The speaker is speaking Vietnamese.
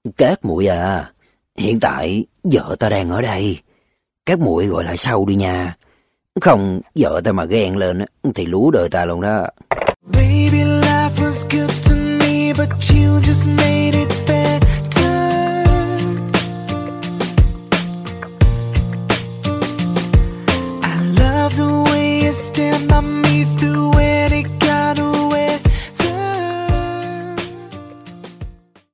Các muội à, hiện tại vợ ta đang ở đây. Các muội gọi lại sau đi nha. Không, vợ ta mà ghen lên thì lú đời ta luôn đó. Baby, life was good to me, but you just made